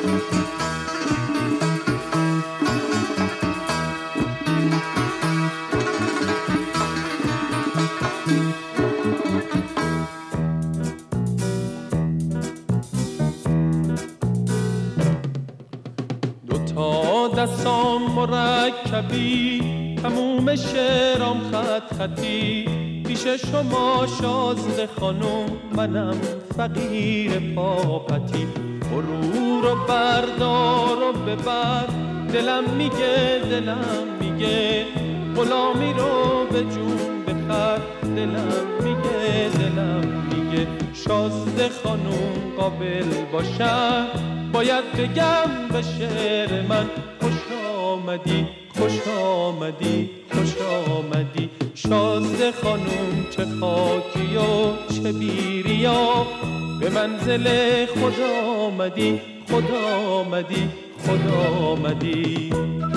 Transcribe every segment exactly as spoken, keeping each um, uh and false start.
دوتا دستام مرکبی، تموم شعرام خط خطی، پیش شما شازده خانم منم فقیر پاپتی. برو رو بردار و ببر، دلم میگه دلم میگه غلامی رو به جون بخر، دلم میگه دلم میگه شازده خانم قابل باشم، باید بگم به شعر من خوش آمدی خوش آمدی خوش آمدی. شازده خانم چه خاکی و چه بیریا، به منزل خدا آمدی خدا آمدی خدا آمدی.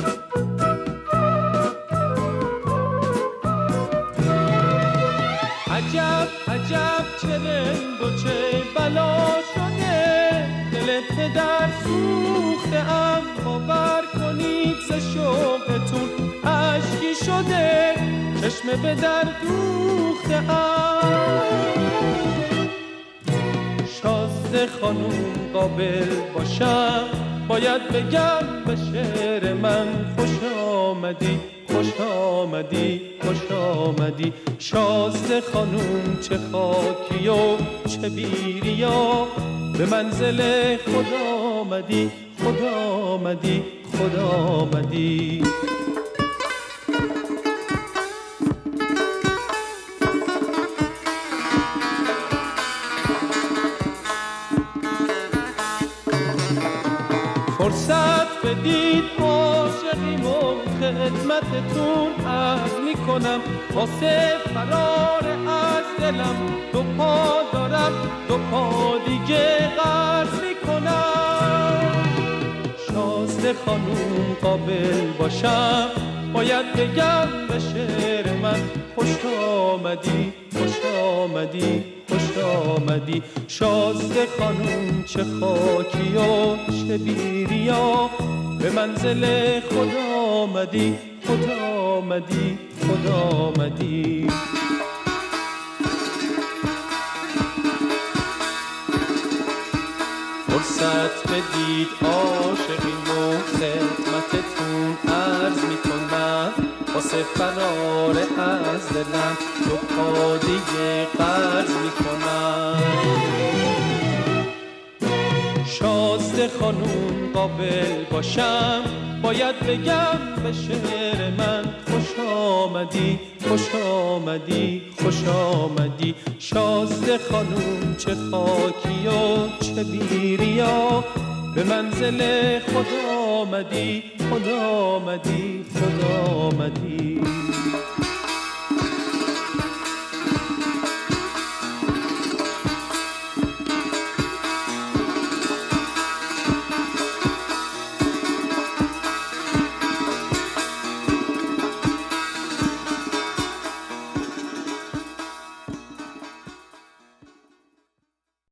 عجب عجب چه رنگ و چه بلا شده، دل پدر سوخته ام، باور کنید ز شوقتون اشکی شده، چشم به در دوخته ام. شازده خانوم قابل باشم، باید بگم به شعر من خوش آمدی خوش آمدی خوش آمدی. شازده خانوم چه خاکی و چه بیریا، به منزل خدا آمدی خدا آمدی خدا آمدی. فرصت بدید عاشقیم و خدمتتون عرض میکنم، واسه فرار از دلم دو پا دارم، دو پا دیگه قرض میکنم. شازده خانوم قابل باشم، باید بگم به شعر من خوش آمدی خوش آمدی خوش آمدی. شازده خانوم چه خاکی و چه بیریا، به منزل خدا آمدی خدا آمدی خدا آمدی. فرصت بدید عاشقین و خدمتتون عرض میکنم، واسه فرار از دلم دو پا دیگه قرض میکنم. شازده خانوم قابل باشم، باید بگم به شعر من خوش آمدی خوش آمدی خوش آمدی. شازده خانوم چه خاکی و چه بیریا، به منزل خدا آمدی خدا آمدی خدا آمدی.